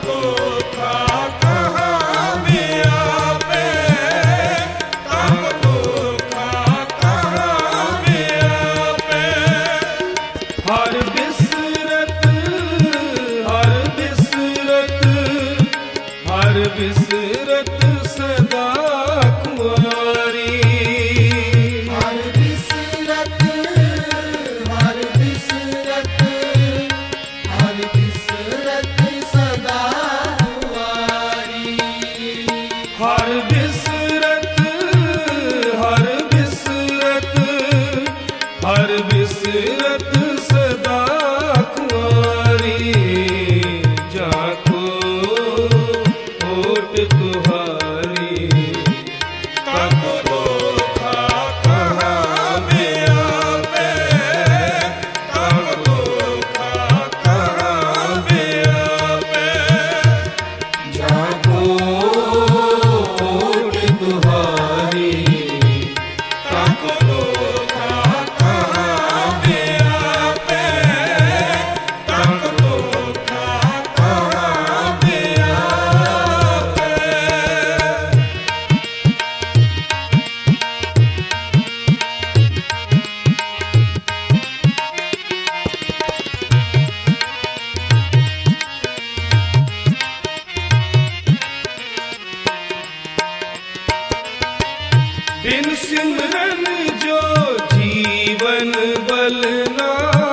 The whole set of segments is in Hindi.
बिन सिमरन जो जीवन बलना,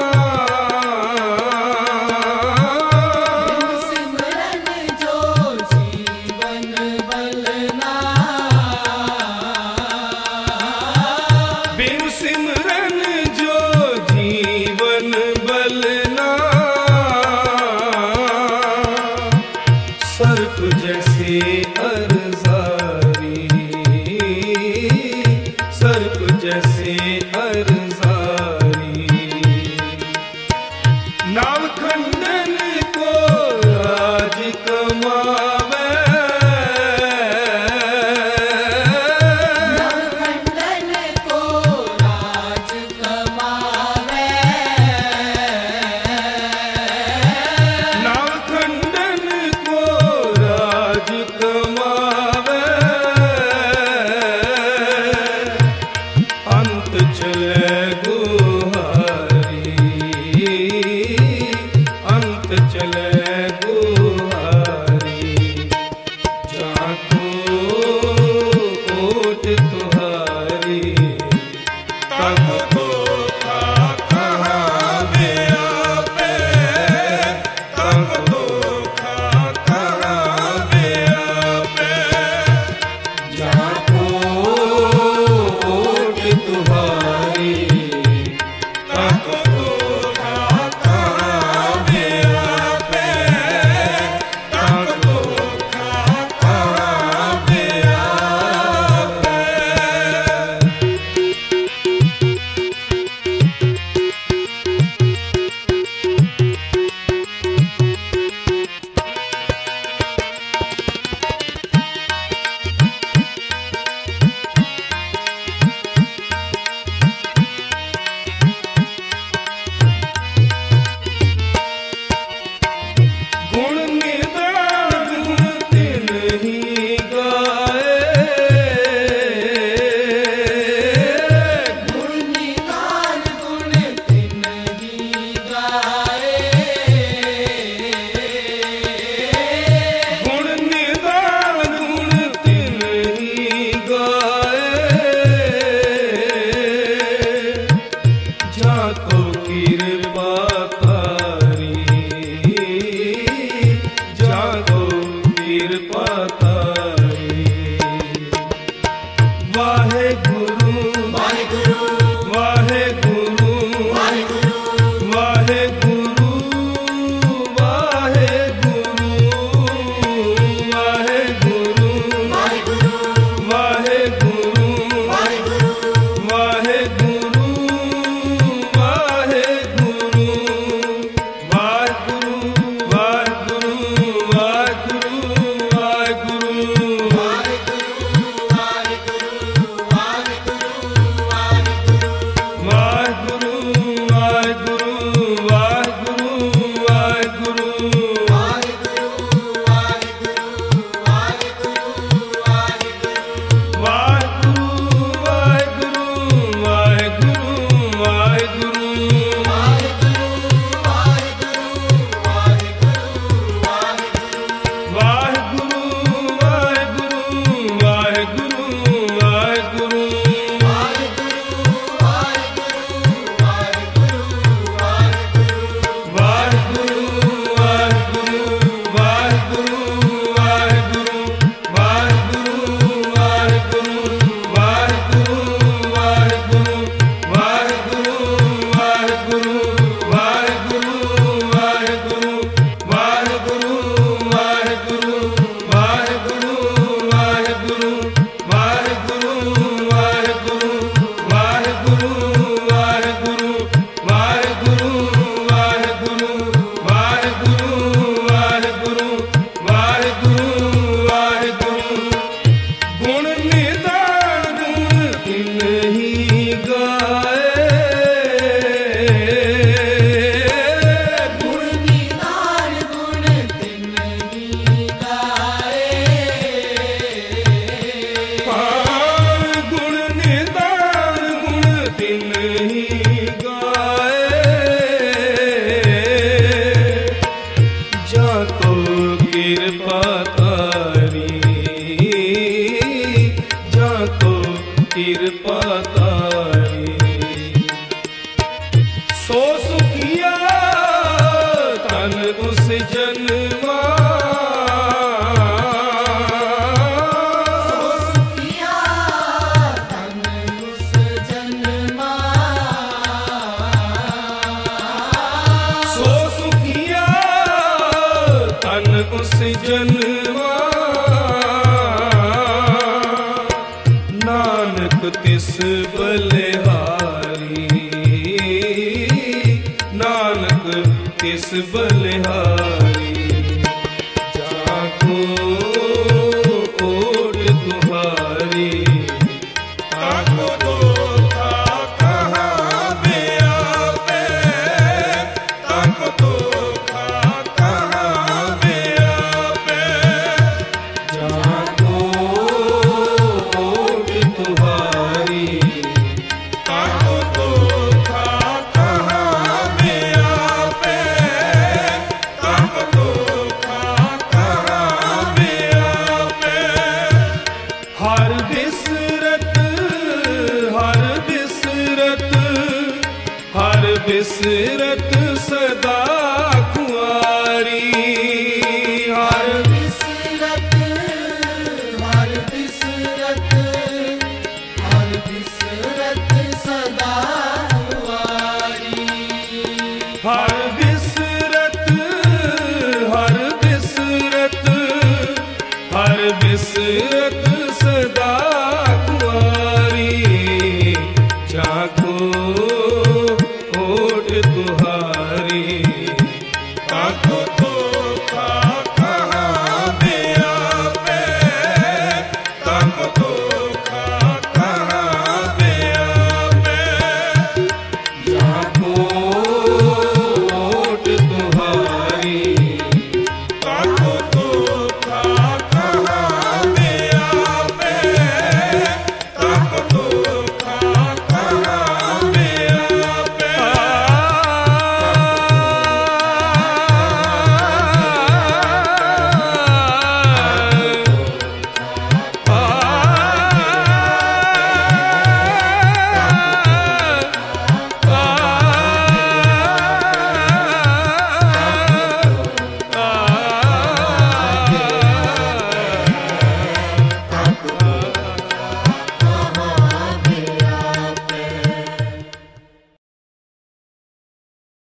बिन सिमरन जो जीवन बलना, बिन सिमरन जो जीवन बलना, सर्प जैसे अरजारी, सर्प जैसे अरजारी, नावखंडन को राज कमावे, नावखंडन को राज कमावे, नावखंडन को राज कमावे, कृपा तारी, जाको कृपा तारी। सो सुखिया तन उस जन्मा, सो सुखिया तन उस जन्मा, सो सुखिया तन उस जन्मा। नानक तिस बलिहारी, नानक तिस बलिहारी। जाको ओट तुम्हारी, ताको धोखा कहाँ बेआवे, ताको धोखा कहाँ बेआवे। जाको ओट तुम्हारी, ताको धोखा कहाँ बेआवे, ताको धोखा कहाँ बेआवे। हर बिसरत, हर बिसरत, हर बिसरत सदा कुंवारी। हर बिसरत, हर बिसरत, हर बिसरत सदा कुंवारी। हर बिसरत, हर बिसरत, हर बिसरत